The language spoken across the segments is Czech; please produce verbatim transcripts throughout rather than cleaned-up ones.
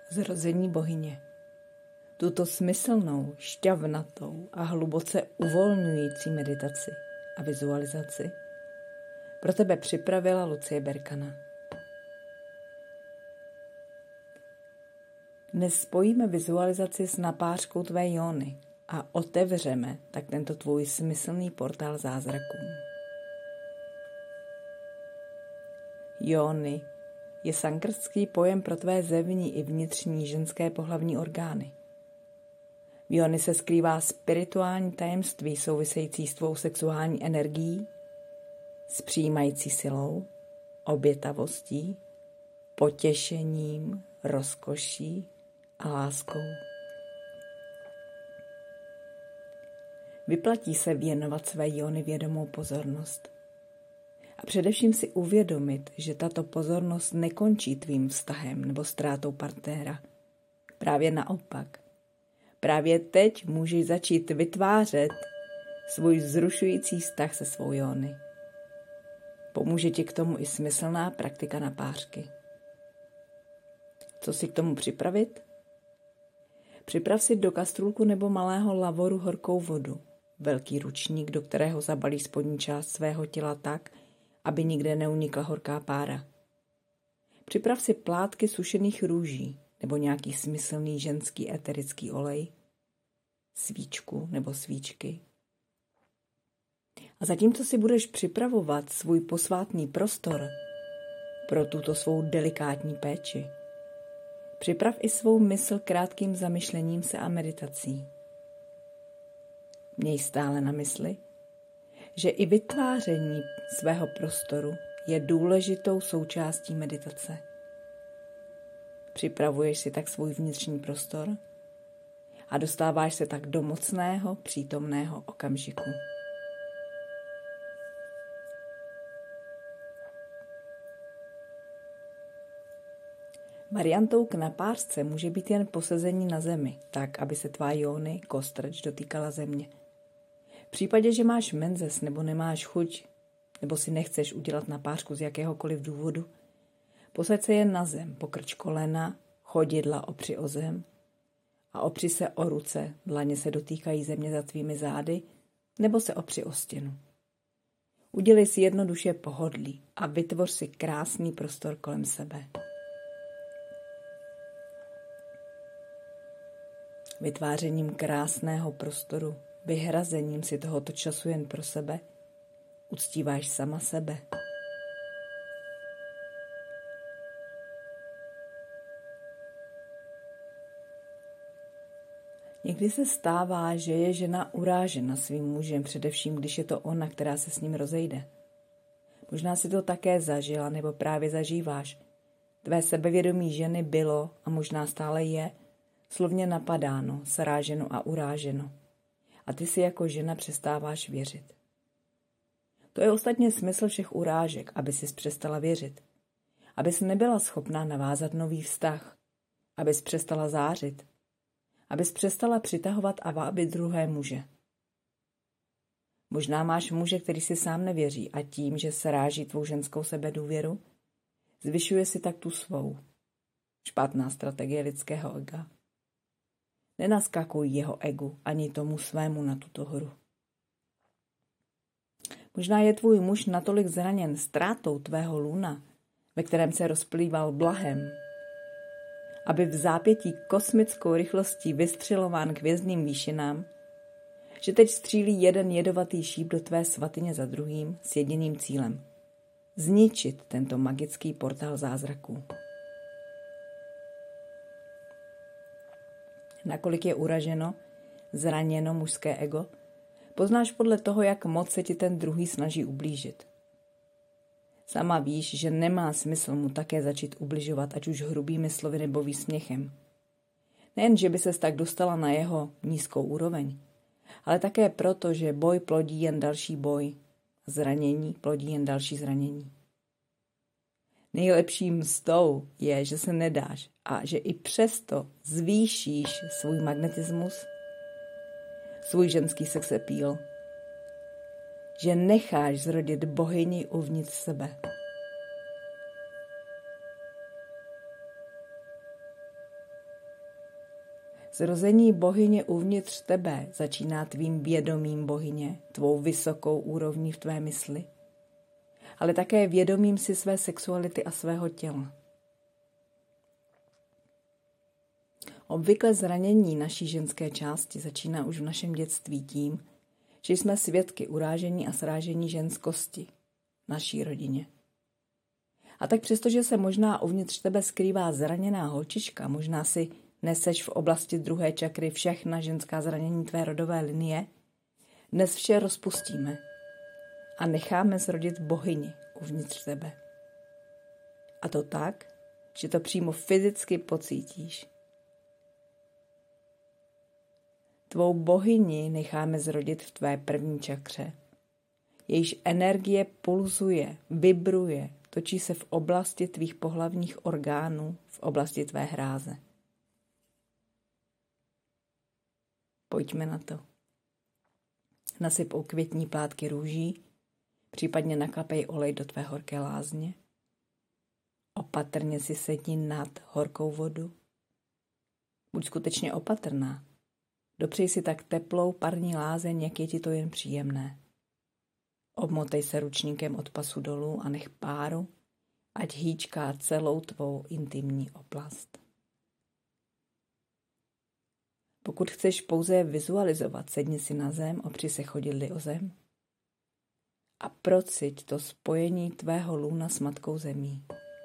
Zrození bohyně. Tuto smyslnou, šťavnatou a hluboce uvolňující meditaci a vizualizaci pro tebe připravila Lucie Berkana. Dnes spojíme vizualizaci s napářkou tvé jóny a otevřeme tak tento tvůj smyslný portál zázrakům. Jóny je sanskrtský pojem pro tvé zevní i vnitřní ženské pohlavní orgány. V jóny se skrývá spirituální tajemství související s tvou sexuální energií, s přijímající silou, obětavostí, potěšením, rozkoší a láskou. Vyplatí se věnovat své jóny vědomou pozornost. A především si uvědomit, že tato pozornost nekončí tvým vztahem nebo ztrátou partnera. Právě naopak. Právě teď můžeš začít vytvářet svůj vzrušující vztah se svou jóny. Pomůže ti k tomu i smyslná praktika napářky. Co si k tomu připravit? Připrav si do kastrůlku nebo malého lavoru horkou vodu, velký ručník, do kterého zabalí spodní část svého těla tak, aby nikde neunikla horká pára. Připrav si plátky sušených růží nebo nějaký smyslný ženský eterický olej, svíčku nebo svíčky. A zatímco si budeš připravovat svůj posvátný prostor pro tuto svou delikátní péči, připrav i svou mysl krátkým zamyšlením se a meditací. Měj stále na mysli, že i vytváření svého prostoru je důležitou součástí meditace. Připravuješ si tak svůj vnitřní prostor a dostáváš se tak do mocného, přítomného okamžiku. Variantou k napářce může být jen posezení na zemi, tak, aby se tvá jóny, kostrč, dotýkala země. V případě, že máš menzes nebo nemáš chuť, nebo si nechceš udělat napářku z jakéhokoliv důvodu, posaď se jen na zem, pokrč kolena, chodidla opři o zem a opři se o ruce, dlaně se dotýkají země za tvými zády, nebo se opři o stěnu. Udělej si jednoduše pohodlí a vytvoř si krásný prostor kolem sebe. Vytvářením krásného prostoru, vyhrazením si tohoto času jen pro sebe, uctíváš sama sebe. Někdy se stává, že je žena urážena svým mužem, především když je to ona, která se s ním rozejde. Možná si to také zažila nebo právě zažíváš. Tvé sebevědomí ženy bylo a možná stále je slovně napadáno, sráženo a uráženo. A ty si jako žena přestáváš věřit. To je ostatně smysl všech urážek, aby sis přestala věřit. Abys nebyla schopná navázat nový vztah. Abys přestala zářit. Abys přestala přitahovat a vábit druhé muže. Možná máš muže, který si sám nevěří a tím, že sráží tvou ženskou sebedůvěru, zvyšuje si tak tu svou. Špatná strategie lidského ega. Nenaskakuj jeho egu ani tomu svému na tuto horu. Možná je tvůj muž natolik zraněn ztrátou tvého luna, ve kterém se rozplýval blahem, aby v zápětí kosmickou rychlostí vystřelován k hvězdným výšinám, že teď střílí jeden jedovatý šíp do tvé svatyně za druhým s jediným cílem – zničit tento magický portál zázraků. Nakolik je uraženo, zraněno mužské ego, poznáš podle toho, jak moc se ti ten druhý snaží ublížit. Sama víš, že nemá smysl mu také začít ubližovat, ať už hrubými slovy nebo výsměchem. Nejen, že by ses tak dostala na jeho nízkou úroveň, ale také proto, že boj plodí jen další boj, zranění plodí jen další zranění. Nejlepší mstou je, že se nedáš a že i přesto zvýšíš svůj magnetismus, svůj ženský sex appeal, že necháš zrodit bohyni uvnitř sebe. Zrození bohyně uvnitř tebe začíná tvým vědomím bohyně, tvou vysokou úrovní v tvé mysli, ale také vědomím si své sexuality a svého těla. Obvykle zranění naší ženské části začíná už v našem dětství tím, že jsme svědky urážení a srážení ženskosti v naší rodině. A tak přestože se možná uvnitř tebe skrývá zraněná holčička, možná si neseš v oblasti druhé čakry všechna ženská zranění tvé rodové linie, dnes vše rozpustíme a necháme zrodit bohyni uvnitř tebe. A to tak, že to přímo fyzicky pocítíš. Tvou bohyni necháme zrodit v tvé první čakře. Jejíž energie pulzuje, vibruje, točí se v oblasti tvých pohlavních orgánů, v oblasti tvé hráze. Pojďme na to. Nasyp květní plátky růží, případně nakapej olej do tvé horké lázně. Opatrně si sedni nad horkou vodu. Buď skutečně opatrná. Dopřej si tak teplou parní lázeň, jak je ti to jen příjemné. Obmotej se ručníkem od pasu dolů a nech páru, ať hýčká celou tvou intimní oblast. Pokud chceš pouze vizualizovat, sedni si na zem, opři se chodidly o zem a prociť to spojení tvého lůna s matkou zemí.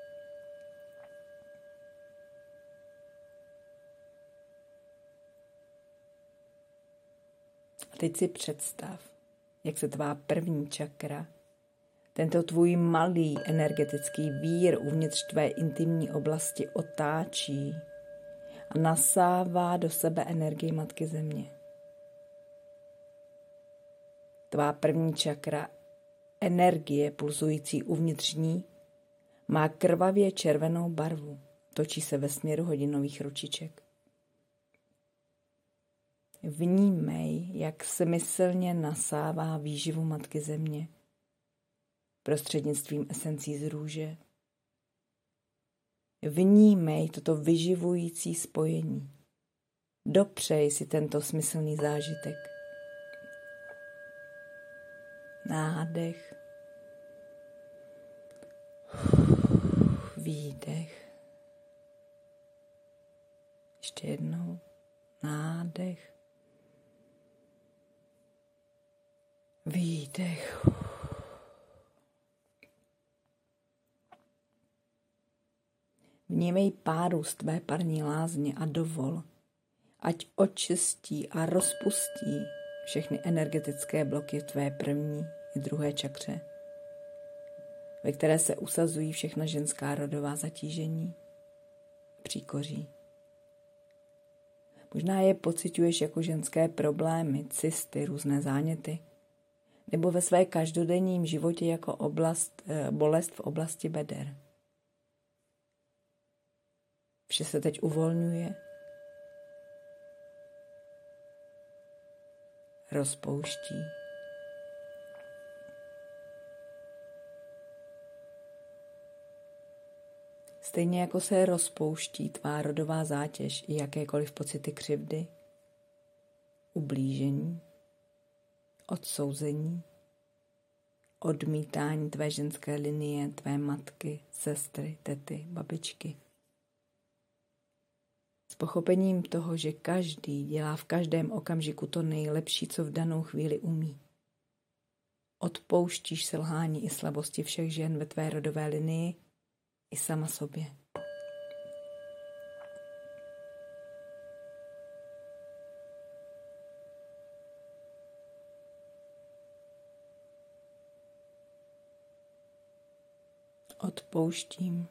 A teď si představ, jak se tvá první čakra, tento tvůj malý energetický vír uvnitř tvé intimní oblasti otáčí a nasává do sebe energii Matky Země. Tvá první čakra, energie pulzující uvnitř ní, má krvavě červenou barvu, točí se ve směru hodinových ručiček. Vnímej, jak smyslně nasává výživu Matky Země prostřednictvím esencí z růže. Vnímej toto vyživující spojení. Dopřej si tento smyslný zážitek. Nádech. Výdech. Ještě jednou. Nádech. Výdech. Vnímej páru z tvé parní lázně a dovol, ať očistí a rozpustí všechny energetické bloky v tvé první i druhé čakře, ve které se usazují všechna ženská rodová zatížení, příkoří. Možná je pociťuješ jako ženské problémy, cysty, různé záněty, nebo ve své každodenním životě jako oblast, bolest v oblasti beder. Vše se teď uvolňuje, rozpouští. Stejně jako se rozpouští tvá rodová zátěž i jakékoliv pocity křivdy, ublížení, odsouzení, odmítání tvé ženské linie, tvé matky, sestry, tety, babičky. S pochopením toho, že každý dělá v každém okamžiku to nejlepší, co v danou chvíli umí. Odpouštíš selhání i slabosti všech žen ve tvé rodové linii i sama sobě. Odpouštím.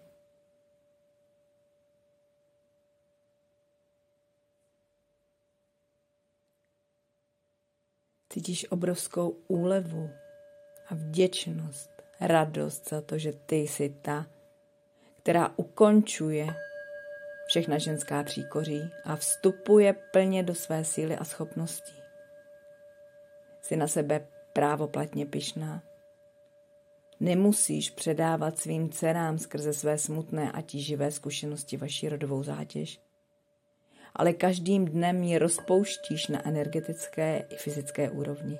Cítíš obrovskou úlevu a vděčnost, radost za to, že ty jsi ta, která ukončuje všechna ženská příkoří a vstupuje plně do své síly a schopností. Jsi na sebe právoplatně pyšná. Nemusíš předávat svým dcerám skrze své smutné a tíživé zkušenosti vaši rodovou zátěž, ale každým dnem ji rozpouštíš na energetické i fyzické úrovni.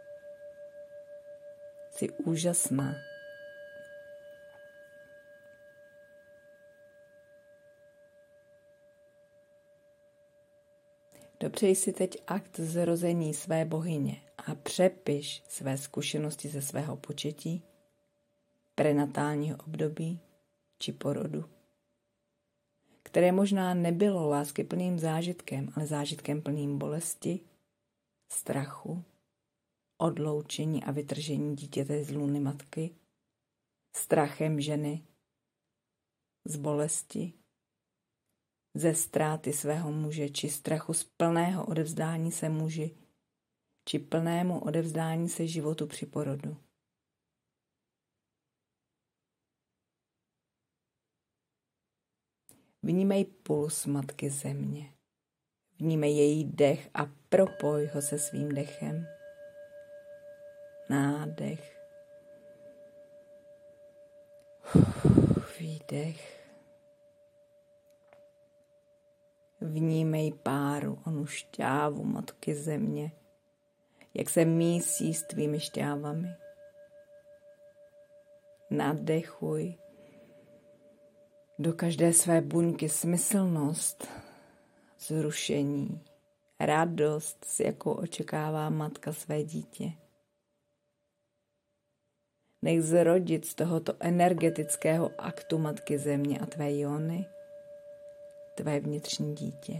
Jsi úžasná. Dopřej si teď akt zrození své bohyně a přepiš své zkušenosti ze svého početí, prenatálního období či porodu, které možná nebylo láskyplným zážitkem, ale zážitkem plným bolesti, strachu, odloučení a vytržení dítěte z lůny matky, strachem ženy, z bolesti, ze ztráty svého muže, či strachu z plného odevzdání se muži, či plnému odevzdání se životu při porodu. Vnímej puls matky země. Vnímej její dech a propoj ho se svým dechem. Nádech. Výdech. Vnímej páru, onu šťávu matky země, jak se mísí s tvými šťávami. Nadechuj do každé své buňky smyslnost, zrušení, radost, s jakou očekává matka své dítě. Nech zrodit z tohoto energetického aktu matky země a tvé jóny tvé vnitřní dítě.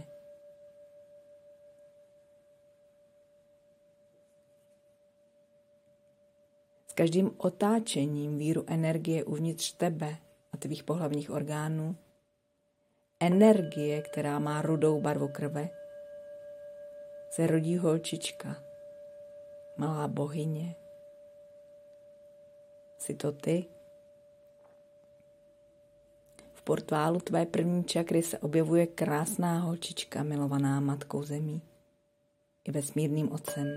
S každým otáčením víru energie uvnitř tebe a tvých pohlavních orgánů, energie, která má rudou barvu krve, se rodí holčička, malá bohyně. Jsi to ty? V portálu tvé první čakry se objevuje krásná holčička, milovaná matkou zemí i vesmírným otcem.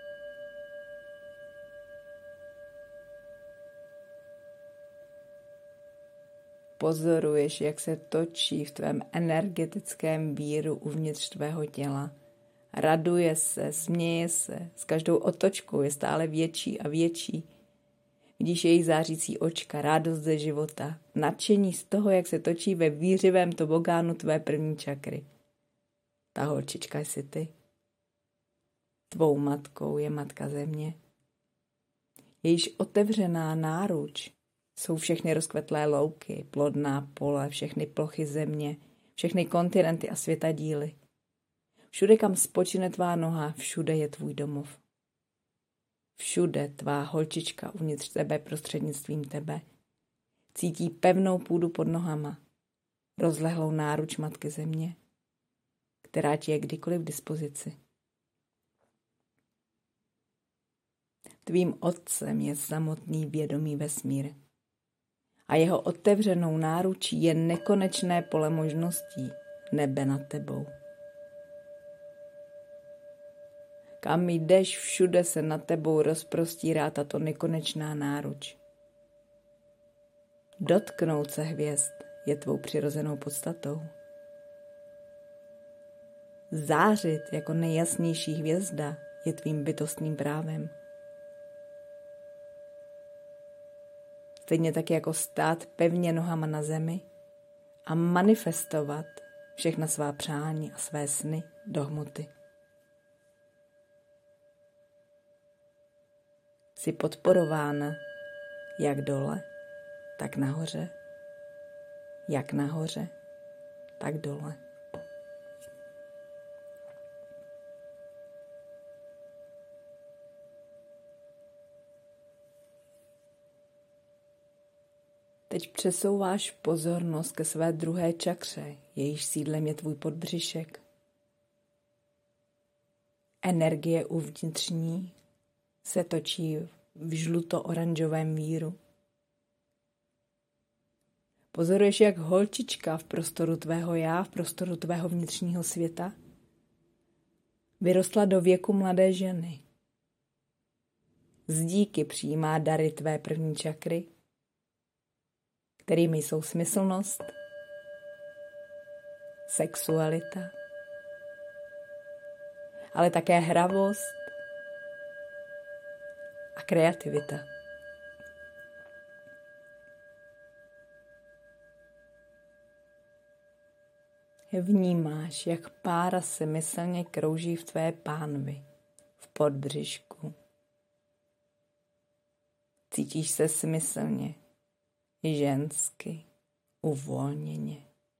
Pozoruješ, jak se točí v tvém energetickém víru uvnitř tvého těla. Raduje se, směje se, s každou otočkou je stále větší a větší. Vidíš její zářící očka, radost ze života, nadšení z toho, jak se točí ve vířivém tobogánu tvé první čakry. Ta holčička jsi ty. Tvou matkou je matka země. Jejíž otevřená náruč jsou všechny rozkvetlé louky, plodná pole, všechny plochy země, všechny kontinenty a světadíly. Všude, kam spočine tvá noha, všude je tvůj domov. Všude tvá holčička uvnitř tebe prostřednictvím tebe cítí pevnou půdu pod nohama, rozlehlou náruč matky země, která ti je kdykoliv k dispozici. Tvým otcem je samotný vědomý vesmír a jeho otevřenou náručí je nekonečné pole možností nebe nad tebou. Kam jdeš, všude se nad tebou rozprostírá tato nekonečná náruč. Dotknout se hvězd je tvou přirozenou podstatou. Zářit jako nejjasnější hvězda je tvým bytostným právem. Stejně tak jako stát pevně nohama na zemi a manifestovat všechna svá přání a své sny do hmoty. Jsi podporována jak dole, tak nahoře, jak nahoře, tak dole. Teď přesouváš pozornost ke své druhé čakře, jejíž sídlem je tvůj podbřišek. Energie uvnitřní se točí v žluto-oranžovém víru. Pozoruješ, jak holčička v prostoru tvého já, v prostoru tvého vnitřního světa, vyrostla do věku mladé ženy. Z díky přijímá dary tvé první čakry, kterými jsou smyslnost, sexualita, ale také hravost a kreativita. Vnímáš, jak pára se myslně krouží v tvé pánvi, v podbřišku. Cítíš se smyslně, žensky, uvolněně.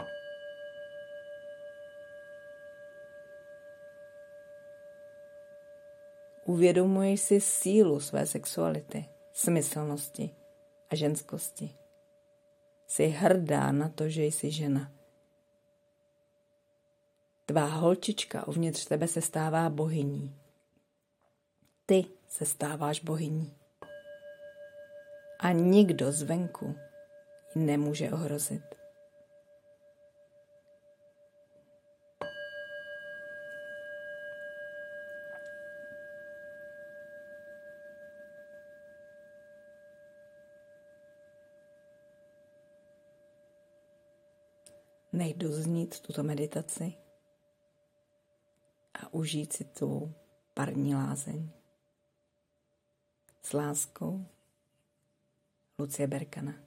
Uvědomuješ si sílu své sexuality, smyslnosti a ženskosti. Jsi hrdá na to, že jsi žena. Tvá holčička uvnitř tebe se stává bohyní. Ty se stáváš bohyní. A nikdo zvenku ji nemůže ohrozit. Nech doznít tuto meditaci a užít si tu parní lázeň. S láskou, Lucie Berkana.